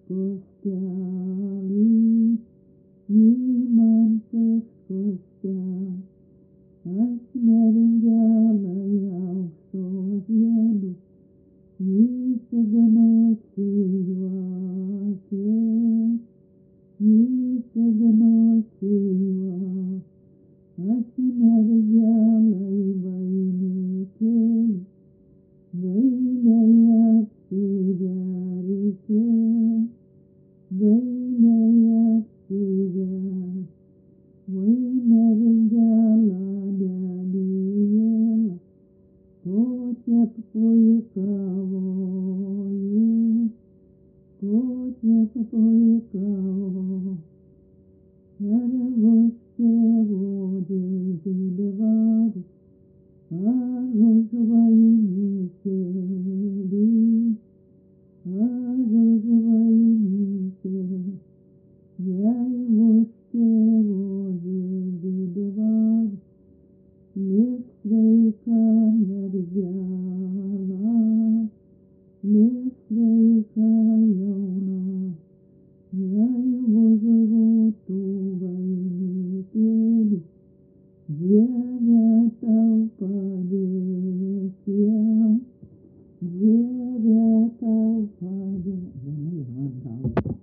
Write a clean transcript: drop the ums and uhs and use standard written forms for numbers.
skostelį, į man teks skostelį. Aš mergelai aukso žiedu, įsiganosi juokė, įsiganosi juokė. Aš mergelai vainikėlį, gailiai apsiverkė, gailiai apsiverkė. Vai mergela Daniela, kokia puikavoji, kokia puikavoji. Servus tėvo didilvagu, ar už vainikėlį, ar už vainikėlį. Jei už tėvo didilvagu, liks sveika mergelė.